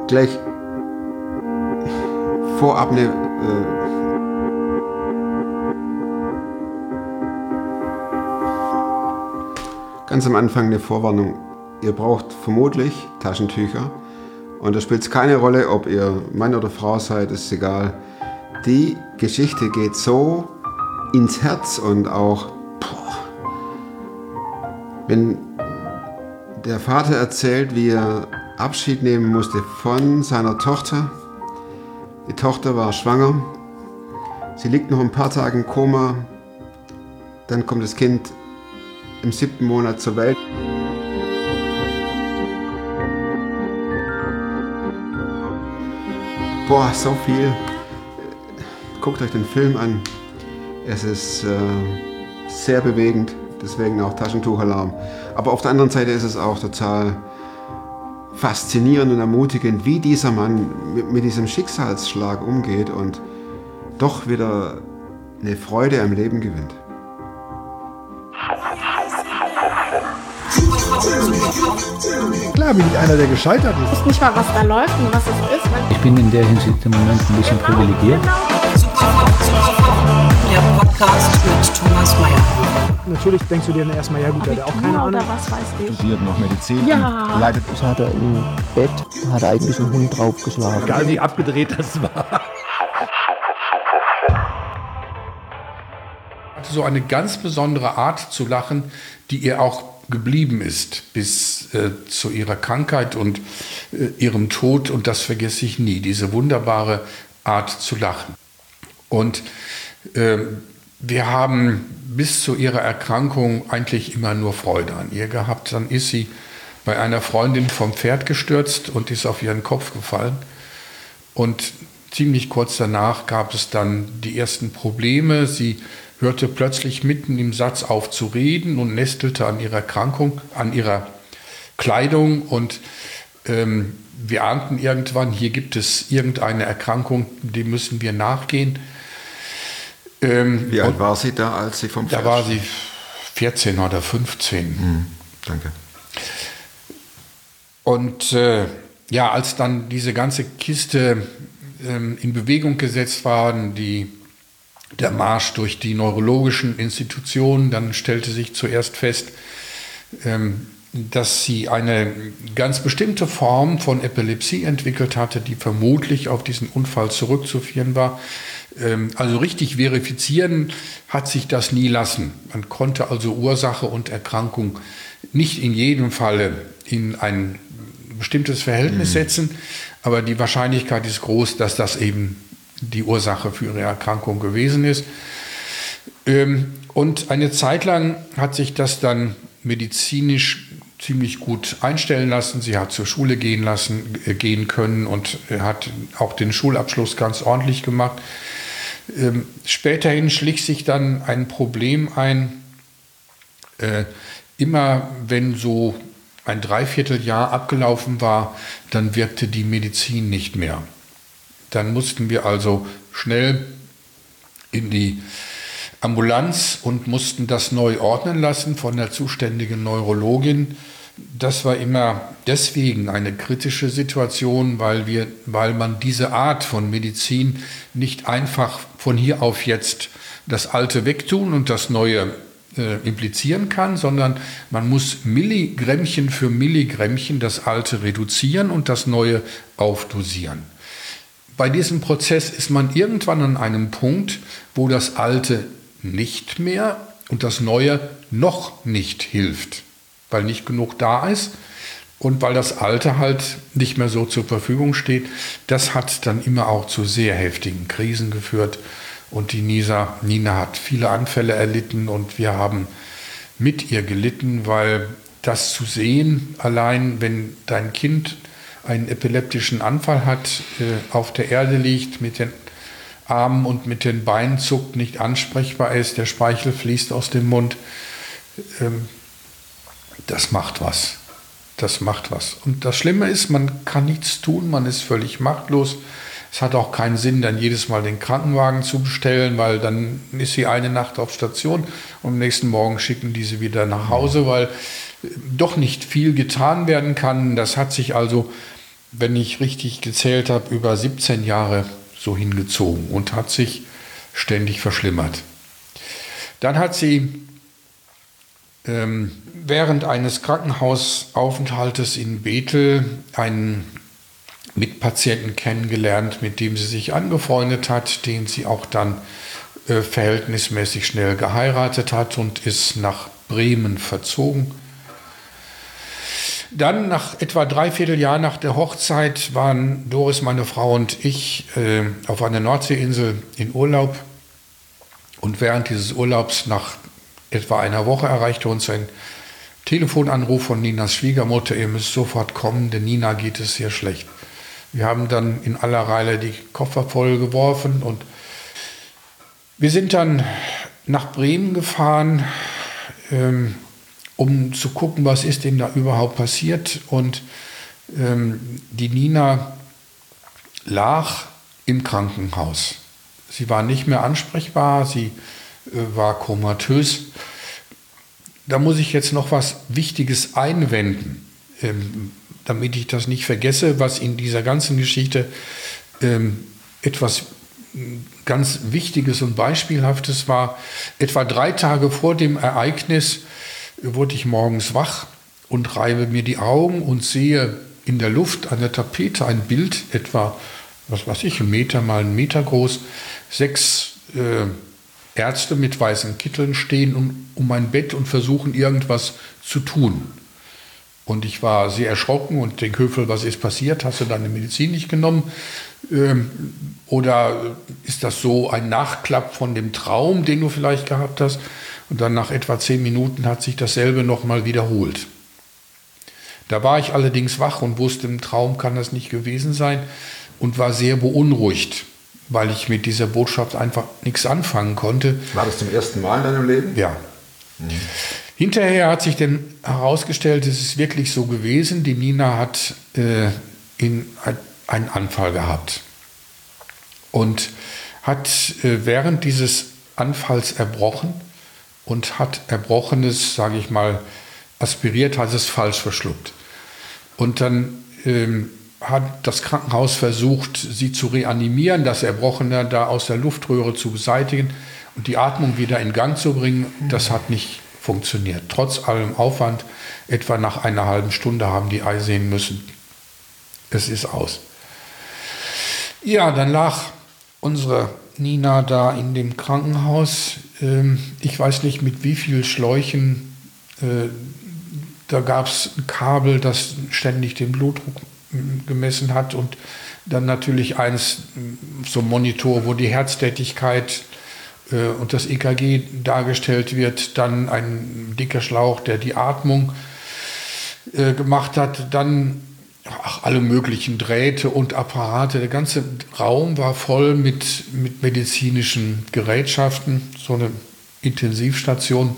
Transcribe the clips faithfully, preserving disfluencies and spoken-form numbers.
gleich vorab eine äh, ganz am Anfang eine Vorwarnung. Ihr braucht vermutlich Taschentücher und da spielt es keine Rolle, ob ihr Mann oder Frau seid, ist egal. Die Geschichte geht so ins Herz und auch, boah, wenn der Vater erzählt, wie er Abschied nehmen musste von seiner Tochter. Die Tochter war schwanger. Sie liegt noch ein paar Tage im Koma. Dann kommt das Kind im siebten Monat zur Welt. Boah, so viel. Guckt euch den Film an. Es ist äh, sehr bewegend. Deswegen auch Taschentuchalarm. Aber auf der anderen Seite ist es auch total faszinierend und ermutigend, wie dieser Mann mit, mit diesem Schicksalsschlag umgeht und doch wieder eine Freude am Leben gewinnt. Klar bin ich einer, der gescheitert ist. Ich weiß nicht mal, was da läuft und was es ist. Ich bin in der Hinsicht im Moment ein bisschen genau, privilegiert. Genau. Der Podcast mit Thomas Mayer. Natürlich denkst du dir dann erstmal, ja gut, der hat auch keine Ahnung. Oder was weiß ich. Studiert noch Medizin, ja. leidet. Das hat er im Bett, hat er eigentlich einen Hund draufgeschlagen. Egal wie abgedreht das war. So eine ganz besondere Art zu lachen, die ihr auch geblieben ist bis äh, zu ihrer Krankheit und äh, ihrem Tod. Und das vergesse ich nie, diese wunderbare Art zu lachen. Und äh, wir haben bis zu ihrer Erkrankung eigentlich immer nur Freude an ihr gehabt. Dann ist sie bei einer Freundin vom Pferd gestürzt und ist auf ihren Kopf gefallen. Und ziemlich kurz danach gab es dann die ersten Probleme. Sie hörte plötzlich mitten im Satz auf zu reden und nestelte an ihrer Erkrankung, an ihrer Kleidung. Und ähm, wir ahnten irgendwann, hier gibt es irgendeine Erkrankung, dem müssen wir nachgehen. Ähm, Wie alt war sie da, als sie vom Pferd? Da war sie vierzehn oder fünfzehn. Hm, danke. Und äh, ja, als dann diese ganze Kiste ähm, in Bewegung gesetzt war, die der Marsch durch die neurologischen Institutionen, dann stellte sich zuerst fest, ähm, dass sie eine ganz bestimmte Form von Epilepsie entwickelt hatte, die vermutlich auf diesen Unfall zurückzuführen war. Ähm, also richtig verifizieren hat sich das nie lassen. Man konnte also Ursache und Erkrankung nicht in jedem Falle in ein bestimmtes Verhältnis mhm. setzen, aber die Wahrscheinlichkeit ist groß, dass das eben die Ursache für ihre Erkrankung gewesen ist. Und eine Zeit lang hat sich das dann medizinisch ziemlich gut einstellen lassen. Sie hat zur Schule gehen lassen, gehen können und hat auch den Schulabschluss ganz ordentlich gemacht. Späterhin schlich sich dann ein Problem ein. Immer wenn so ein Dreivierteljahr abgelaufen war, dann wirkte die Medizin nicht mehr. Dann mussten wir also schnell in die Ambulanz und mussten das neu ordnen lassen von der zuständigen Neurologin. Das war immer deswegen eine kritische Situation, weil wir, weil man diese Art von Medizin nicht einfach von hier auf jetzt das Alte wegtun und das Neue äh, implizieren kann, sondern man muss Milligrammchen für Milligrammchen das Alte reduzieren und das Neue aufdosieren. Bei diesem Prozess ist man irgendwann an einem Punkt, wo das Alte nicht mehr und das Neue noch nicht hilft, weil nicht genug da ist und weil das Alte halt nicht mehr so zur Verfügung steht. Das hat dann immer auch zu sehr heftigen Krisen geführt und die Nisa, Nina hat viele Anfälle erlitten und wir haben mit ihr gelitten, weil das zu sehen, allein wenn dein Kind einen epileptischen Anfall hat, äh, auf der Erde liegt, mit den Armen und mit den Beinen zuckt, nicht ansprechbar ist, der Speichel fließt aus dem Mund. Ähm, das macht was. Das macht was. Und das Schlimme ist, man kann nichts tun, man ist völlig machtlos. Es hat auch keinen Sinn, dann jedes Mal den Krankenwagen zu bestellen, weil dann ist sie eine Nacht auf Station und am nächsten Morgen schicken die sie wieder nach Hause, weil doch nicht viel getan werden kann. Das hat sich also wenn ich richtig gezählt habe, über siebzehn Jahre so hingezogen und hat sich ständig verschlimmert. Dann hat sie ähm, während eines Krankenhausaufenthaltes in Bethel einen Mitpatienten kennengelernt, mit dem sie sich angefreundet hat, den sie auch dann äh, verhältnismäßig schnell geheiratet hat und ist nach Bremen verzogen. Dann, nach etwa dreiviertel Jahr nach der Hochzeit, waren Doris, meine Frau und ich äh, auf einer Nordseeinsel in Urlaub. Und während dieses Urlaubs, nach etwa einer Woche, erreichte uns ein Telefonanruf von Ninas Schwiegermutter: Ihr müsst sofort kommen, denn Nina geht es sehr schlecht. Wir haben dann in aller Eile die Koffer voll geworfen und wir sind dann nach Bremen gefahren, ähm, um zu gucken, was ist denn da überhaupt passiert. Und ähm, die Nina lag im Krankenhaus. Sie war nicht mehr ansprechbar, sie äh, war komatös. Da muss ich jetzt noch was Wichtiges einwenden, ähm, damit ich das nicht vergesse, was in dieser ganzen Geschichte ähm, etwas ganz Wichtiges und Beispielhaftes war. Etwa drei Tage vor dem Ereignis wurde ich morgens wach und reibe mir die Augen und sehe in der Luft an der Tapete ein Bild, etwa, was weiß ich, ein Meter mal einen Meter groß, sechs äh, Ärzte mit weißen Kitteln stehen um, um mein Bett und versuchen irgendwas zu tun. Und ich war sehr erschrocken und denke, Höfel, was ist passiert? Hast du deine Medizin nicht genommen? Ähm, oder ist das so ein Nachklapp von dem Traum, den du vielleicht gehabt hast? Und dann nach etwa zehn Minuten hat sich dasselbe nochmal wiederholt. Da war ich allerdings wach und wusste, im Traum kann das nicht gewesen sein und war sehr beunruhigt, weil ich mit dieser Botschaft einfach nichts anfangen konnte. War das zum ersten Mal in deinem Leben? Ja. Mhm. Hinterher hat sich dann herausgestellt, es ist wirklich so gewesen. Die Nina hat äh, in, ein, einen Anfall gehabt und hat äh, während dieses Anfalls erbrochen und hat Erbrochenes, sage ich mal, aspiriert, hat es falsch verschluckt. Und dann ähm, hat das Krankenhaus versucht, sie zu reanimieren, das Erbrochene da aus der Luftröhre zu beseitigen und die Atmung wieder in Gang zu bringen. Das hat nicht funktioniert. Trotz allem Aufwand, etwa nach einer halben Stunde haben die einsehen müssen, es ist aus. Ja, dann lag unsere Nina da in dem Krankenhaus. Ich weiß nicht, mit wie vielen Schläuchen. Da gab es ein Kabel, das ständig den Blutdruck gemessen hat und dann natürlich eins, so ein Monitor, wo die Herztätigkeit und das E K G dargestellt wird, dann ein dicker Schlauch, der die Atmung äh, gemacht hat, dann ach, alle möglichen Drähte und Apparate. Der ganze Raum war voll mit, mit medizinischen Gerätschaften, so eine Intensivstation.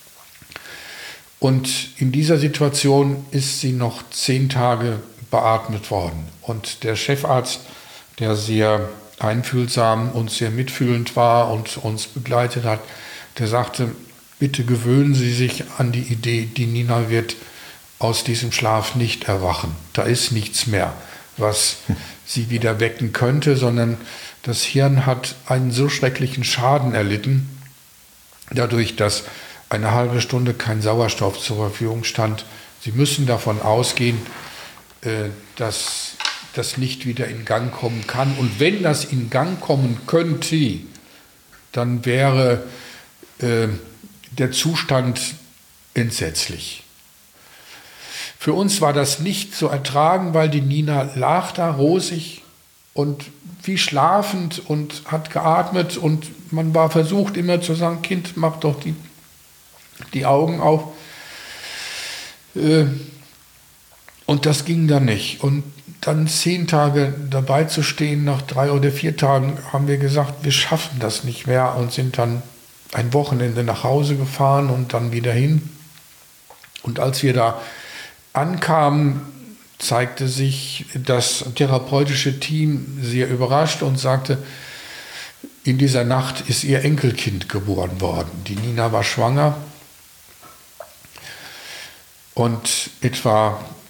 Und in dieser Situation ist sie noch zehn Tage beatmet worden. Und der Chefarzt, der sehr einfühlsam und sehr mitfühlend war und uns begleitet hat, der sagte, bitte gewöhnen Sie sich an die Idee, die Nina wird aus diesem Schlaf nicht erwachen. Da ist nichts mehr, was sie wieder wecken könnte, sondern das Hirn hat einen so schrecklichen Schaden erlitten, dadurch, dass eine halbe Stunde kein Sauerstoff zur Verfügung stand. Sie müssen davon ausgehen, dass das nicht wieder in Gang kommen kann. Und wenn das in Gang kommen könnte, dann wäre äh, der Zustand entsetzlich. Für uns war das nicht zu ertragen, weil die Nina lag da rosig und wie schlafend und hat geatmet und man war versucht immer zu sagen, Kind, mach doch die, die Augen auf. Äh, und das ging dann nicht. Und dann zehn Tage dabei zu stehen, nach drei oder vier Tagen haben wir gesagt, wir schaffen das nicht mehr und sind dann ein Wochenende nach Hause gefahren und dann wieder hin. Und als wir da ankamen, zeigte sich das therapeutische Team sehr überrascht und sagte, in dieser Nacht ist ihr Enkelkind geboren worden. Die Nina war schwanger und etwa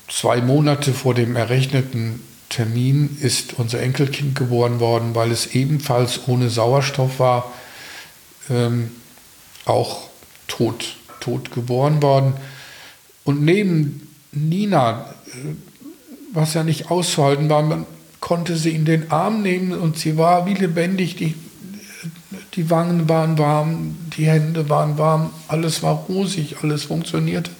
zwei Monate vor dem errechneten Termin ist unser Enkelkind geboren worden, weil es ebenfalls ohne Sauerstoff war, ähm, auch tot, tot geboren worden. Und neben Nina, was ja nicht auszuhalten war, man konnte sie in den Arm nehmen und sie war wie lebendig, die, die Wangen waren warm, die Hände waren warm, alles war rosig, alles funktionierte.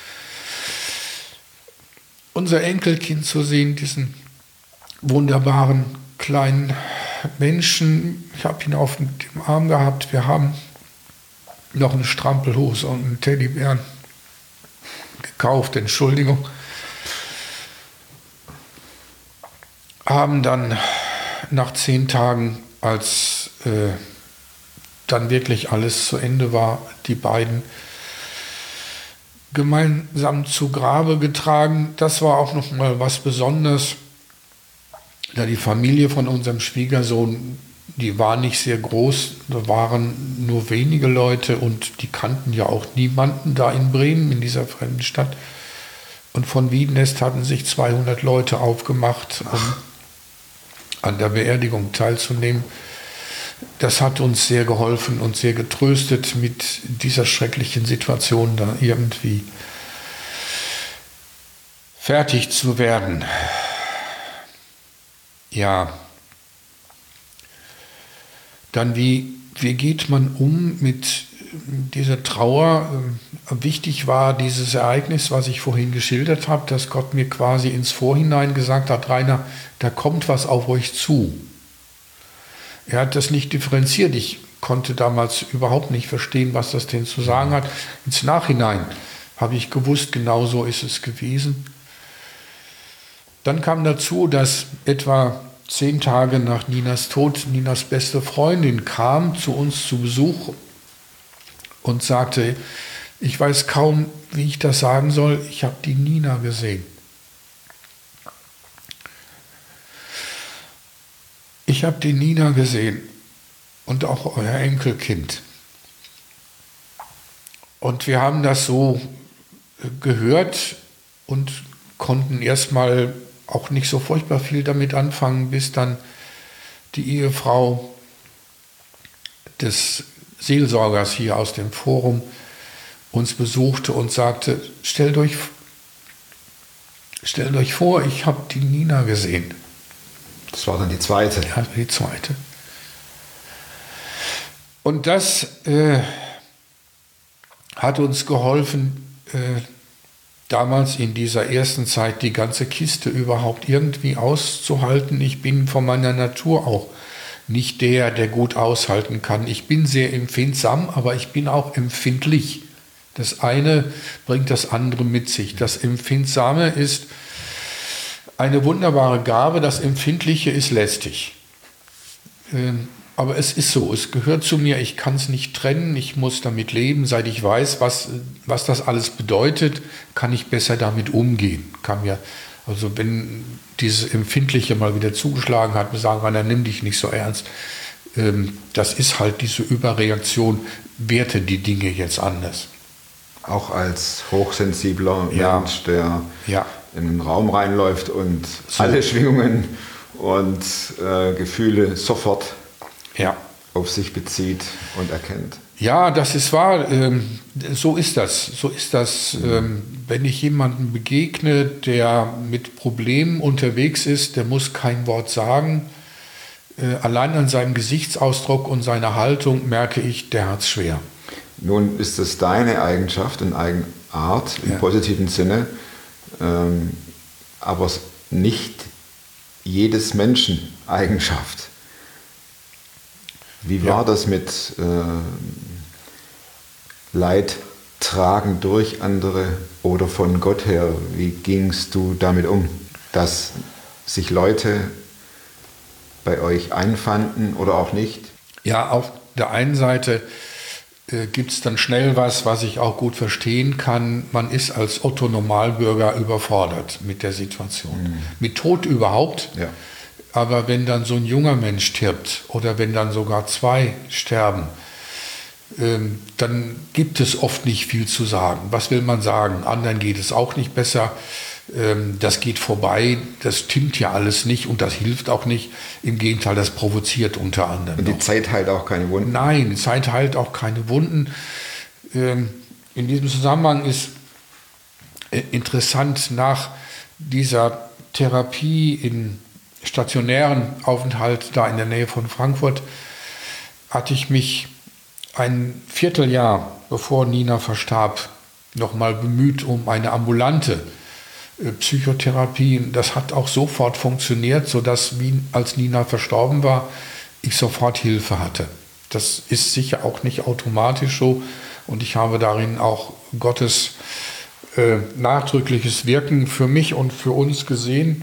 Unser Enkelkind zu sehen, diesen wunderbaren kleinen Menschen, ich habe ihn auf dem Arm gehabt, wir haben noch eine Strampelhose und einen Teddybären gekauft, Entschuldigung. Haben dann nach zehn Tagen, als äh, dann wirklich alles zu Ende war, die beiden gemeinsam zu Grabe getragen. Das war auch noch mal was Besonderes, da die Familie von unserem Schwiegersohn, die war nicht sehr groß, da waren nur wenige Leute und die kannten ja auch niemanden da in Bremen, in dieser fremden Stadt. Und von Wiedenest hatten sich zweihundert Leute aufgemacht, um an der Beerdigung teilzunehmen. Das hat uns sehr geholfen und sehr getröstet, mit dieser schrecklichen Situation da irgendwie fertig zu werden. Ja, dann wie, wie geht man um mit dieser Trauer? Wichtig war dieses Ereignis, was ich vorhin geschildert habe, dass Gott mir quasi ins Vorhinein gesagt hat, Rainer, da kommt was auf euch zu. Er hat das nicht differenziert. Ich konnte damals überhaupt nicht verstehen, was das denn zu sagen hat. Ins Nachhinein habe ich gewusst, genau so ist es gewesen. Dann kam dazu, dass etwa zehn Tage nach Ninas Tod Ninas beste Freundin kam zu uns zu Besuch und sagte, ich weiß kaum, wie ich das sagen soll, ich habe die Nina gesehen. Ich habe die Nina gesehen und auch euer Enkelkind. Und wir haben das so gehört und konnten erstmal auch nicht so furchtbar viel damit anfangen, bis dann die Ehefrau des Seelsorgers hier aus dem Forum uns besuchte und sagte, stellt euch, stellt euch vor, ich habe die Nina gesehen. Das war dann die zweite. Ja, die zweite. Und das äh, hat uns geholfen, äh, damals in dieser ersten Zeit die ganze Kiste überhaupt irgendwie auszuhalten. Ich bin von meiner Natur auch nicht der, der gut aushalten kann. Ich bin sehr empfindsam, aber ich bin auch empfindlich. Das eine bringt das andere mit sich. Das Empfindsame ist eine wunderbare Gabe, das Empfindliche ist lästig. Ähm, aber es ist so, es gehört zu mir, ich kann es nicht trennen, ich muss damit leben. Seit ich weiß, was, was das alles bedeutet, kann ich besser damit umgehen. Kann mir, also wenn dieses Empfindliche mal wieder zugeschlagen hat, mir sagen, na, nimm dich nicht so ernst. Ähm, das ist halt diese Überreaktion, werte die Dinge jetzt anders. Auch als hochsensibler Ja. Mensch, der Ja. in einen Raum reinläuft und So. alle Schwingungen und äh, Gefühle sofort Ja. auf sich bezieht und erkennt. Ja, das ist wahr. Ähm, so ist das. So ist das. Ähm, wenn ich jemandem begegne, der mit Problemen unterwegs ist, der muss kein Wort sagen. Äh, allein an seinem Gesichtsausdruck und seiner Haltung merke ich, der hat's schwer. Nun ist es deine Eigenschaft und Eigenart im Ja. positiven Sinne, ähm, aber es nicht jedes Menschen Eigenschaft. Wie war Ja. das mit äh, Leid tragen durch andere oder von Gott her? Wie gingst du damit um, dass sich Leute bei euch einfanden oder auch nicht? Ja, auf der einen Seite äh, gibt es dann schnell was, was ich auch gut verstehen kann. Man ist als Otto-Normalbürger überfordert mit der Situation. Mhm. Mit Tod überhaupt. Ja. Aber wenn dann so ein junger Mensch stirbt oder wenn dann sogar zwei sterben, ähm, dann gibt es oft nicht viel zu sagen. Was will man sagen? Anderen geht es auch nicht besser. ähm, das geht vorbei, das stimmt ja alles nicht und das hilft auch nicht. Im Gegenteil, das provoziert unter anderem. Und die noch. Zeit heilt auch keine Wunden? Nein, die Zeit heilt auch keine Wunden. Ähm, in diesem Zusammenhang ist äh, interessant, nach dieser Therapie in stationären Aufenthalt da in der Nähe von Frankfurt hatte ich mich ein Vierteljahr, bevor Nina verstarb, nochmal bemüht um eine ambulante äh, Psychotherapie. Das hat auch sofort funktioniert, sodass, wie als Nina verstorben war, ich sofort Hilfe hatte. Das ist sicher auch nicht automatisch so und ich habe darin auch Gottes äh, nachdrückliches Wirken für mich und für uns gesehen.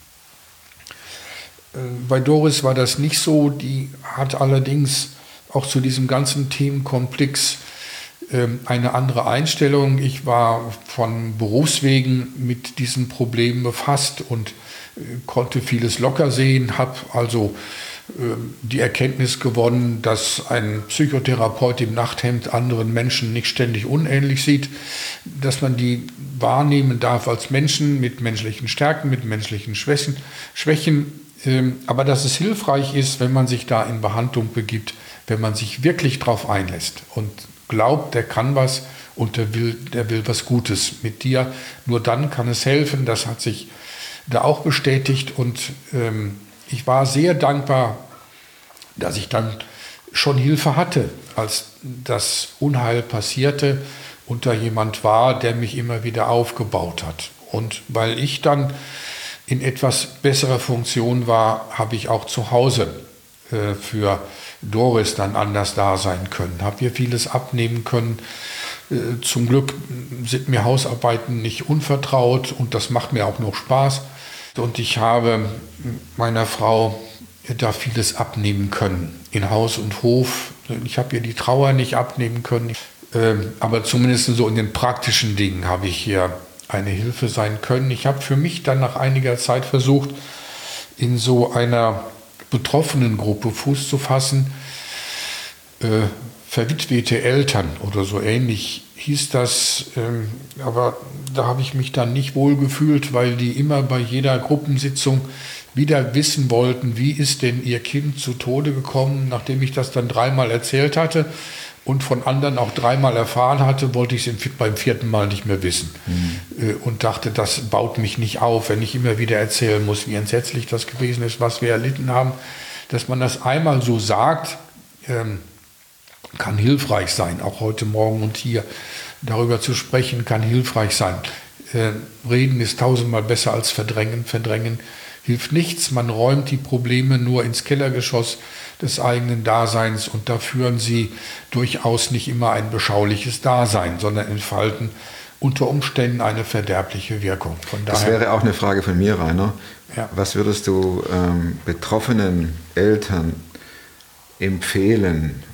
Äh, bei Doris war das nicht so, die hat allerdings auch zu diesem ganzen Themenkomplex äh, eine andere Einstellung. Ich war von Berufswegen mit diesen Problemen befasst und äh, konnte vieles locker sehen, habe also die Erkenntnis gewonnen, dass ein Psychotherapeut im Nachthemd anderen Menschen nicht ständig unähnlich sieht, dass man die wahrnehmen darf als Menschen mit menschlichen Stärken, mit menschlichen Schwächen, Schwächen, aber dass es hilfreich ist, wenn man sich da in Behandlung begibt, wenn man sich wirklich drauf einlässt und glaubt, der kann was und der will, der will was Gutes mit dir. Nur dann kann es helfen. Das hat sich da auch bestätigt und ähm, ich war sehr dankbar, dass ich dann schon Hilfe hatte, als das Unheil passierte und da jemand war, der mich immer wieder aufgebaut hat. Und weil ich dann in etwas besserer Funktion war, habe ich auch zu Hause äh, für Doris dann anders da sein können. Habe ihr vieles abnehmen können. Äh, zum Glück sind mir Hausarbeiten nicht unvertraut und das macht mir auch noch Spaß. Und ich habe meiner Frau da vieles abnehmen können, in Haus und Hof. Ich habe ihr die Trauer nicht abnehmen können, aber zumindest so in den praktischen Dingen habe ich hier eine Hilfe sein können. Ich habe für mich dann nach einiger Zeit versucht, in so einer betroffenen Gruppe Fuß zu fassen. Äh, verwitwete Eltern oder so ähnlich hieß das, ähm, aber da habe ich mich dann nicht wohl gefühlt, weil die immer bei jeder Gruppensitzung wieder wissen wollten, wie ist denn ihr Kind zu Tode gekommen. Nachdem ich das dann dreimal erzählt hatte und von anderen auch dreimal erfahren hatte, wollte ich es beim vierten Mal nicht mehr wissen. Mhm. Äh, und dachte, das baut mich nicht auf, wenn ich immer wieder erzählen muss, wie entsetzlich das gewesen ist, was wir erlitten haben. Dass man das einmal so sagt, ähm, kann hilfreich sein, auch heute Morgen und hier darüber zu sprechen, kann hilfreich sein. Äh, reden ist tausendmal besser als verdrängen. Verdrängen hilft nichts, man räumt die Probleme nur ins Kellergeschoss des eigenen Daseins und da führen sie durchaus nicht immer ein beschauliches Dasein, sondern entfalten unter Umständen eine verderbliche Wirkung. Von daher, das wäre auch eine Frage von mir, Rainer. Ja. Was würdest du ähm, betroffenen Eltern empfehlen,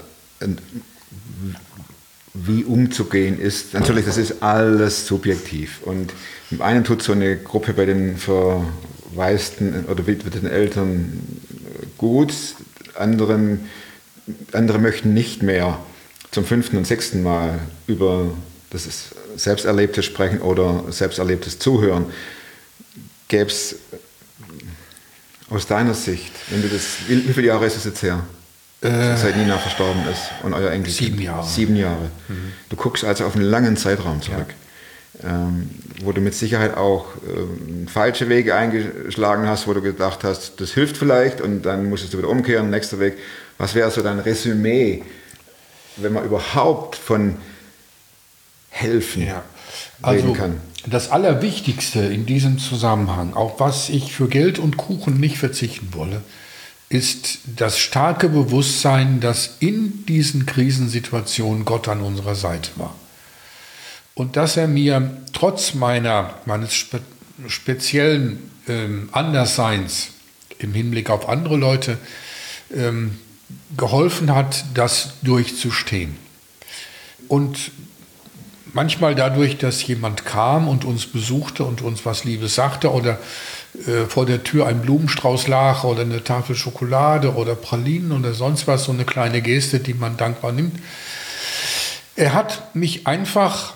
wie umzugehen ist? Natürlich, das ist alles subjektiv. Und im einen tut so eine Gruppe bei den verwaisten oder witweten Eltern gut, anderen, andere möchten nicht mehr zum fünften und sechsten Mal über das Selbsterlebte sprechen oder Selbsterlebtes zuhören. Gäbe es aus deiner Sicht, wenn du das, wie, wie viele Jahre ist es jetzt her? Äh, seit Nina verstorben ist und euer Enkelkind. Sieben Jahre. Sieben Jahre. Mhm. Du guckst also auf einen langen Zeitraum zurück, ja. ähm, wo du mit Sicherheit auch ähm, falsche Wege eingeschlagen hast, wo du gedacht hast, das hilft vielleicht und dann musstest du wieder umkehren, nächster Weg. Was wäre so dein Resümee, wenn man überhaupt von helfen ja. also, reden kann? Das Allerwichtigste in diesem Zusammenhang, auf was ich für Geld und Kuchen nicht verzichten wolle, ist das starke Bewusstsein, dass in diesen Krisensituationen Gott an unserer Seite war. Und dass er mir trotz meiner, meines spe speziellen ähm, Andersseins im Hinblick auf andere Leute ähm, geholfen hat, das durchzustehen. Und manchmal dadurch, dass jemand kam und uns besuchte und uns was Liebes sagte oder äh, vor der Tür ein Blumenstrauß lag oder eine Tafel Schokolade oder Pralinen oder sonst was, so eine kleine Geste, die man dankbar nimmt. Er hat mich einfach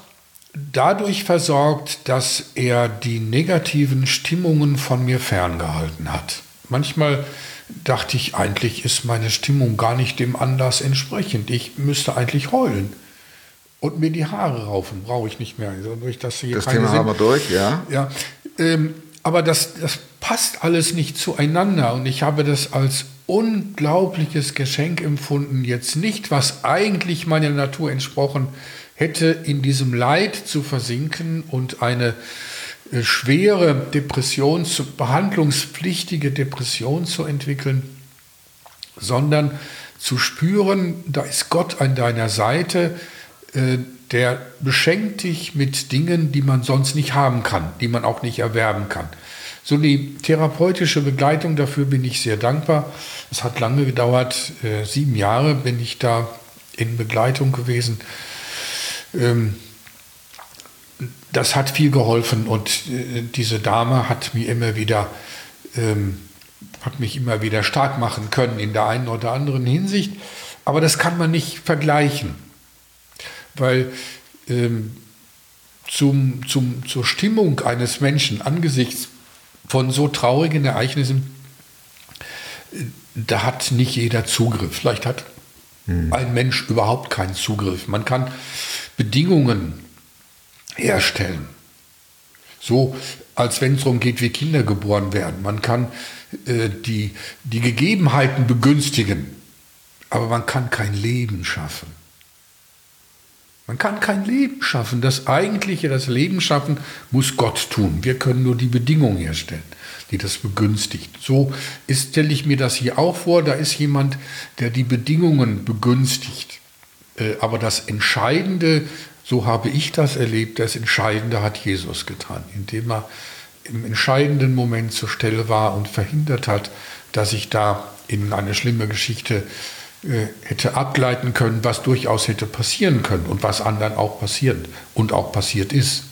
dadurch versorgt, dass er die negativen Stimmungen von mir ferngehalten hat. Manchmal dachte ich, eigentlich ist meine Stimmung gar nicht dem Anlass entsprechend. Ich müsste eigentlich heulen und mir die Haare raufen. Brauche ich nicht mehr. Also durch das hier Das keine Thema Sinn- haben wir durch, ja. Ja, ähm, aber das, das passt alles nicht zueinander und ich habe das als unglaubliches Geschenk empfunden, jetzt nicht, was eigentlich meiner Natur entsprochen hätte, in diesem Leid zu versinken und eine äh, schwere Depression, zu, behandlungspflichtige Depression zu entwickeln, sondern zu spüren, da ist Gott an deiner Seite, äh, der beschenkt dich mit Dingen, die man sonst nicht haben kann, die man auch nicht erwerben kann. So die therapeutische Begleitung, dafür bin ich sehr dankbar. Es hat lange gedauert, äh, sieben Jahre bin ich da in Begleitung gewesen. Ähm, das hat viel geholfen und äh, diese Dame hat mir immer wieder, ähm, hat mich immer wieder stark machen können in der einen oder anderen Hinsicht. Aber das kann man nicht vergleichen, weil ähm, zum, zum, zur Stimmung eines Menschen angesichts von so traurigen Ereignissen, äh, da hat nicht jeder Zugriff. Vielleicht hat hm. ein Mensch überhaupt keinen Zugriff. Man kann Bedingungen herstellen, so als wenn es darum geht, wie Kinder geboren werden. Man kann äh, die, die Gegebenheiten begünstigen, aber man kann kein Leben schaffen. Man kann kein Leben schaffen. Das Eigentliche, das Leben schaffen, muss Gott tun. Wir können nur die Bedingungen herstellen, die das begünstigt. So ist, stelle ich mir das hier auch vor. Da ist jemand, der die Bedingungen begünstigt. Äh, aber das Entscheidende, so habe ich das erlebt, das Entscheidende hat Jesus getan, indem er im entscheidenden Moment zur Stelle war und verhindert hat, dass ich da in eine schlimme Geschichte äh, hätte abgleiten können, was durchaus hätte passieren können und was anderen auch passiert und auch passiert ist.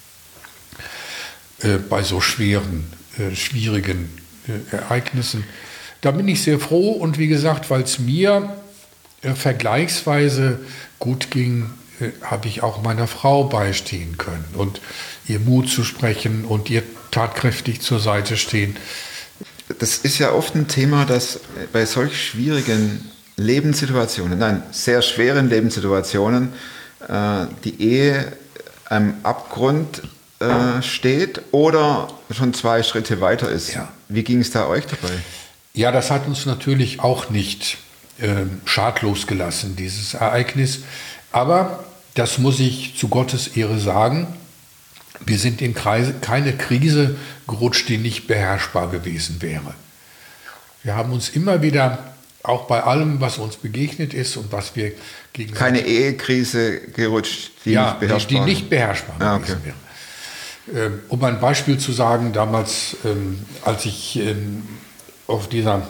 Äh, bei so schweren, äh, schwierigen äh, Ereignissen. Da bin ich sehr froh und wie gesagt, weil es mir äh, vergleichsweise gut ging, äh, habe ich auch meiner Frau beistehen können und ihr Mut zu sprechen und ihr tatkräftig zur Seite stehen. Das ist ja oft ein Thema, dass bei solch schwierigen Lebenssituationen, nein, sehr schweren Lebenssituationen, äh, die Ehe am Abgrund äh, steht oder schon zwei Schritte weiter ist. Ja. Wie ging es da euch dabei? Ja, das hat uns natürlich auch nicht äh, schadlos gelassen, dieses Ereignis. Aber, das muss ich zu Gottes Ehre sagen, wir sind in Kreise, keine Krise gerutscht, die nicht beherrschbar gewesen wäre. Wir haben uns immer wieder, auch bei allem, was uns begegnet ist und was wir gegen... Keine Ehekrise gerutscht, die ja, nicht beherrschbar, die, die nicht beherrschbar ah, gewesen okay. wäre. Ähm, um ein Beispiel zu sagen, damals, ähm, als ich ähm, auf dieser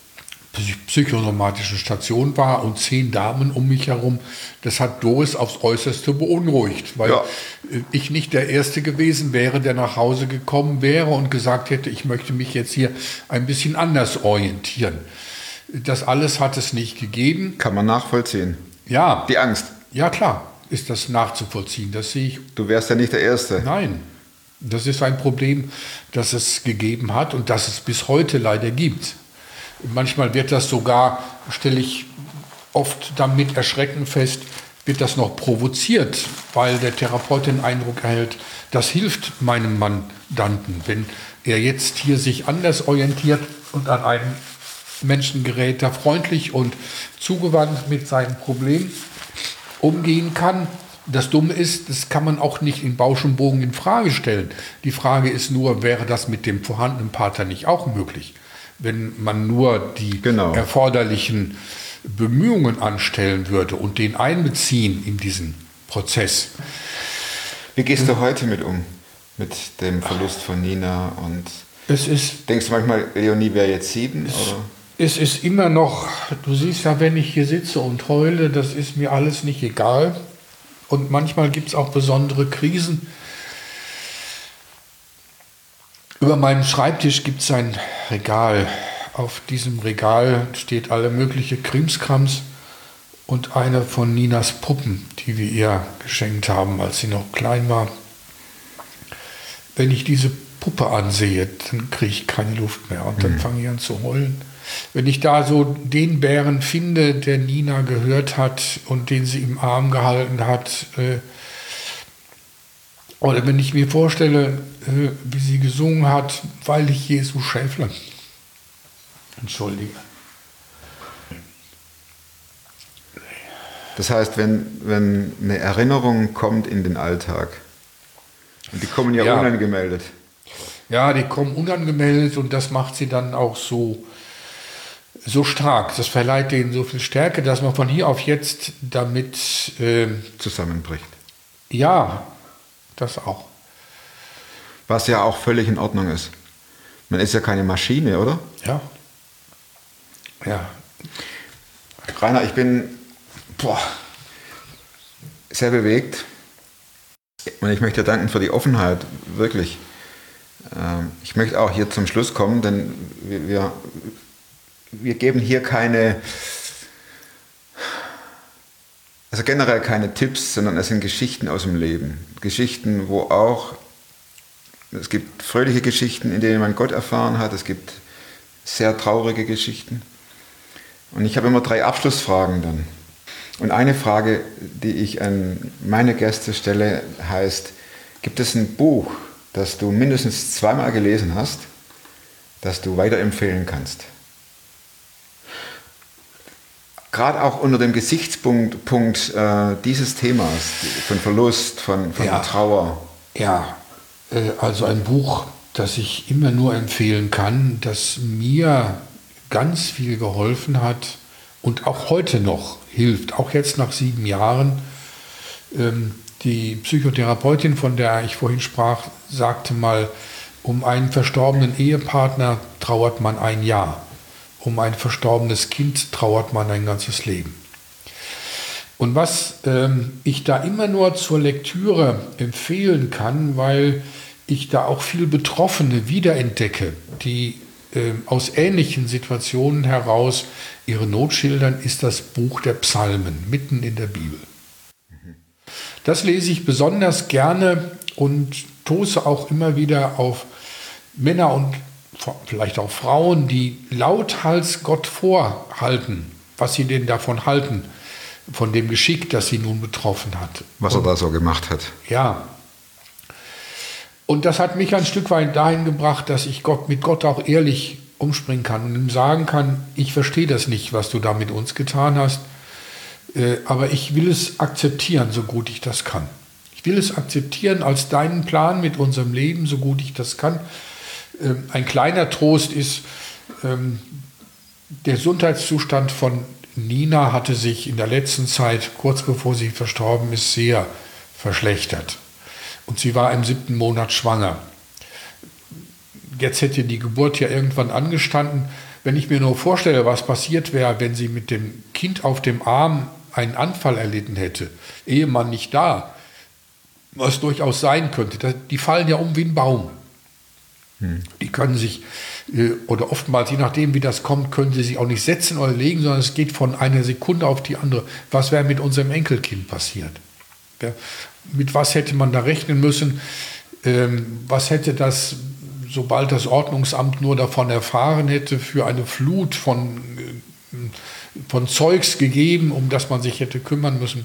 psychosomatischen Station war und zehn Damen um mich herum, das hat Doris aufs Äußerste beunruhigt, weil ja. ich nicht der Erste gewesen wäre, der nach Hause gekommen wäre und gesagt hätte, ich möchte mich jetzt hier ein bisschen anders orientieren. Das alles hat es nicht gegeben. Kann man nachvollziehen. Ja. Die Angst. Ja, klar, ist das nachzuvollziehen. Das sehe ich. Du wärst ja nicht der Erste. Nein, das ist ein Problem, das es gegeben hat und das es bis heute leider gibt. Manchmal wird das sogar, stelle ich oft dann mit Erschrecken fest, wird das noch provoziert, weil der Therapeut den Eindruck erhält, das hilft meinem Mandanten, wenn er jetzt hier sich anders orientiert und an einen Menschen gerät, der freundlich und zugewandt mit seinem Problem umgehen kann. Das Dumme ist, das kann man auch nicht in Bausch und Bogen in Frage stellen. Die Frage ist nur, wäre das mit dem vorhandenen Partner nicht auch möglich? Wenn man nur die genau. erforderlichen Bemühungen anstellen würde und den einbeziehen in diesen Prozess. Wie gehst du heute mit um? Mit dem Verlust von Nina und es ist, denkst du manchmal, Leonie wäre jetzt sieben? Es, oder? es ist immer noch, du siehst ja, wenn ich hier sitze und heule, das ist mir alles nicht egal. Und manchmal gibt es auch besondere Krisen. Über meinem Schreibtisch gibt es ein Regal. Auf diesem Regal steht alle mögliche Krimskrams. und eine von Ninas Puppen, die wir ihr geschenkt haben, als sie noch klein war. Wenn ich diese Puppe ansehe, dann kriege ich keine Luft mehr und dann mhm. fange ich an zu heulen. Wenn ich da so den Bären finde, der Nina gehört hat und den sie im Arm gehalten hat, äh, oder wenn ich mir vorstelle, äh, wie sie gesungen hat, weil ich Jesus Schäflein. Entschuldige. Das heißt, wenn, wenn eine Erinnerung kommt in den Alltag, und die kommen ja, ja unangemeldet. Ja, die kommen unangemeldet und das macht sie dann auch so, so stark. Das verleiht denen so viel Stärke, dass man von hier auf jetzt damit äh, zusammenbricht. Ja, das auch. Was ja auch völlig in Ordnung ist. Man ist ja keine Maschine, oder? Ja. Ja. Rainer, ich bin boah, sehr bewegt. Und ich möchte dir danken für die Offenheit, wirklich. Ich möchte auch hier zum Schluss kommen, denn wir, wir geben hier keine, also generell keine Tipps, sondern es sind Geschichten aus dem Leben. Geschichten, wo auch, es gibt fröhliche Geschichten, in denen man Gott erfahren hat, es gibt sehr traurige Geschichten. Und ich habe immer drei Abschlussfragen dann. Und eine Frage, die ich an meine Gäste stelle, heißt, gibt es ein Buch, das du mindestens zweimal gelesen hast, das du weiterempfehlen kannst? Gerade auch unter dem Gesichtspunkt Punkt, äh, dieses Themas, von Verlust, von, von ja. Trauer. Ja, äh, also ein Buch, das ich immer nur empfehlen kann, das mir ganz viel geholfen hat und auch heute noch hilft, auch jetzt nach sieben Jahren. Ähm, die Psychotherapeutin, von der ich vorhin sprach, sagte mal, um einen verstorbenen Ehepartner trauert man ein Jahr. Um ein verstorbenes Kind trauert man ein ganzes Leben. Und was ähm, ich da immer nur zur Lektüre empfehlen kann, weil ich da auch viel Betroffene wiederentdecke, die äh, aus ähnlichen Situationen heraus ihre Not schildern, ist das Buch der Psalmen, mitten in der Bibel. Das lese ich besonders gerne und stoße auch immer wieder auf Männer und vielleicht auch Frauen, die lauthals Gott vorhalten, was sie denn davon halten, von dem Geschick, das sie nun betroffen hat. Was er und, da so gemacht hat. Ja. Und das hat mich ein Stück weit dahin gebracht, dass ich Gott, mit Gott auch ehrlich umspringen kann und ihm sagen kann, ich verstehe das nicht, was du da mit uns getan hast, äh, aber ich will es akzeptieren, so gut ich das kann. Ich will es akzeptieren als deinen Plan mit unserem Leben, so gut ich das kann. Ähm, ein kleiner Trost ist, ähm, der Gesundheitszustand von Nina hatte sich in der letzten Zeit, kurz bevor sie verstorben ist, sehr verschlechtert. Und sie war im siebten Monat schwanger. Jetzt hätte die Geburt ja irgendwann angestanden. Wenn ich mir nur vorstelle, was passiert wäre, wenn sie mit dem Kind auf dem Arm einen Anfall erlitten hätte, Ehemann nicht da, was durchaus sein könnte, die fallen ja um wie ein Baum. Hm. Die können sich, oder oftmals, je nachdem wie das kommt, können sie sich auch nicht setzen oder legen, sondern es geht von einer Sekunde auf die andere. Was wäre mit unserem Enkelkind passiert? Ja, mit was hätte man da rechnen müssen? Ähm, was hätte das, sobald das Ordnungsamt nur davon erfahren hätte, für eine Flut von, von Zeugs gegeben, um das man sich hätte kümmern müssen?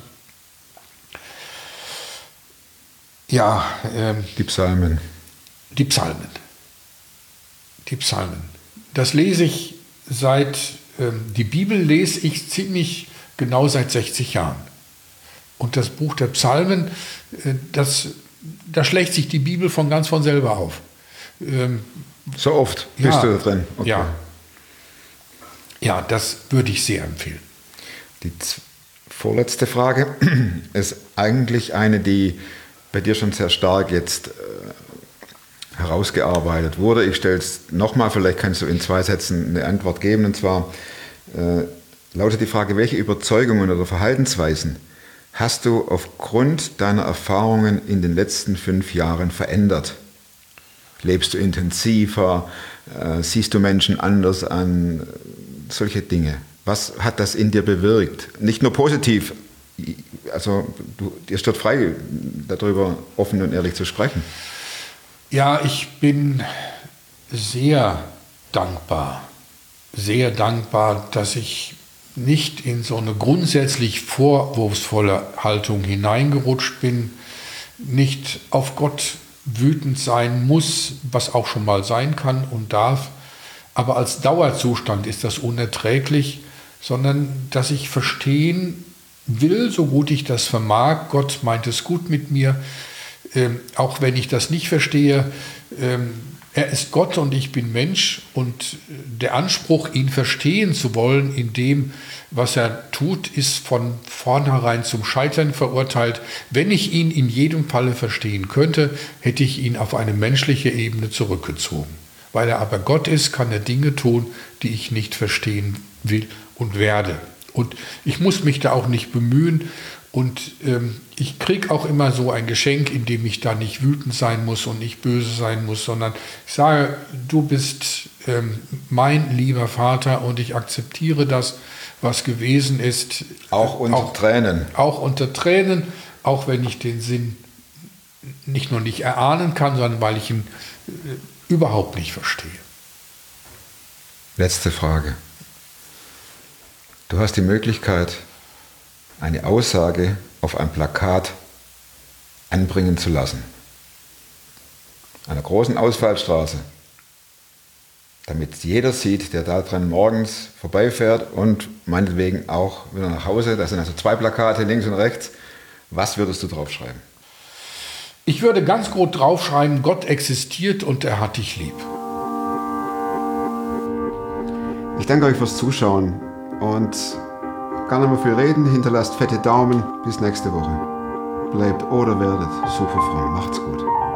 Ja. Ähm, die Psalmen. Die Psalmen. Die Psalmen. Das lese ich seit, ähm, die Bibel lese ich ziemlich genau seit sechzig Jahren. Und das Buch der Psalmen, äh, das, da schlägt sich die Bibel von ganz von selber auf. Ähm, so oft bist ja, du da drin? Okay. Ja. Ja, das würde ich sehr empfehlen. Die vorletzte Frage ist eigentlich eine, die bei dir schon sehr stark jetzt äh, herausgearbeitet wurde. Ich stelle es nochmal, vielleicht kannst du in zwei Sätzen eine Antwort geben. Und zwar äh, lautet die Frage, welche Überzeugungen oder Verhaltensweisen hast du aufgrund deiner Erfahrungen in den letzten fünf Jahren verändert? Lebst du intensiver? Äh, siehst du Menschen anders an? Solche Dinge. Was hat das in dir bewirkt? Nicht nur positiv, also du, dir steht frei, darüber offen und ehrlich zu sprechen. Ja, ich bin sehr dankbar, sehr dankbar, dass ich nicht in so eine grundsätzlich vorwurfsvolle Haltung hineingerutscht bin, nicht auf Gott wütend sein muss, was auch schon mal sein kann und darf, aber als Dauerzustand ist das unerträglich, sondern dass ich verstehen will, so gut ich das vermag, Gott meint es gut mit mir, ähm, auch wenn ich das nicht verstehe, ähm, er ist Gott und ich bin Mensch und der Anspruch, ihn verstehen zu wollen in dem, was er tut, ist von vornherein zum Scheitern verurteilt. Wenn ich ihn in jedem Falle verstehen könnte, hätte ich ihn auf eine menschliche Ebene zurückgezogen. Weil er aber Gott ist, kann er Dinge tun, die ich nicht verstehen will und werde. Und ich muss mich da auch nicht bemühen. Und ähm, ich kriege auch immer so ein Geschenk, in dem ich da nicht wütend sein muss und nicht böse sein muss, sondern ich sage, du bist ähm, mein lieber Vater und ich akzeptiere das, was gewesen ist. Auch unter auch, Tränen. Auch unter Tränen, auch wenn ich den Sinn nicht nur nicht erahnen kann, sondern weil ich ihn äh, überhaupt nicht verstehe. Letzte Frage. Du hast die Möglichkeit, eine Aussage auf ein Plakat anbringen zu lassen. An einer großen Ausfallstraße. Damit jeder sieht, der da dran morgens vorbeifährt und meinetwegen auch wieder nach Hause. Da sind also zwei Plakate links und rechts. Was würdest du draufschreiben? Ich würde ganz grob draufschreiben, Gott existiert und er hat dich lieb. Ich danke euch fürs Zuschauen und gar nicht mehr viel reden, hinterlasst fette Daumen. Bis nächste Woche. Bleibt oder werdet super fromm. Macht's gut.